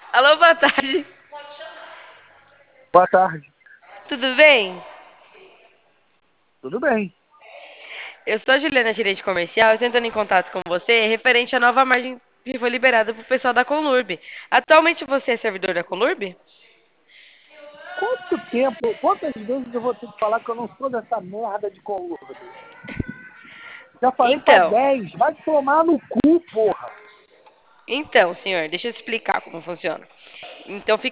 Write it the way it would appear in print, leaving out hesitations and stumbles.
Alô, boa tarde. Boa tarde. Tudo bem? Tudo bem? Eu sou a Juliana, gerente comercial, e tentando em contato com você referente à nova margem que foi liberada para o pessoal da Conlurb. Atualmente você é servidor da Conlurb? Quanto tempo, quantas vezes eu vou ter que falar que eu não sou dessa merda de Conlurb? Já falei pra Então, 10, vai tomar no cu, porra. então, senhor, deixa eu explicar como funciona. Então, fica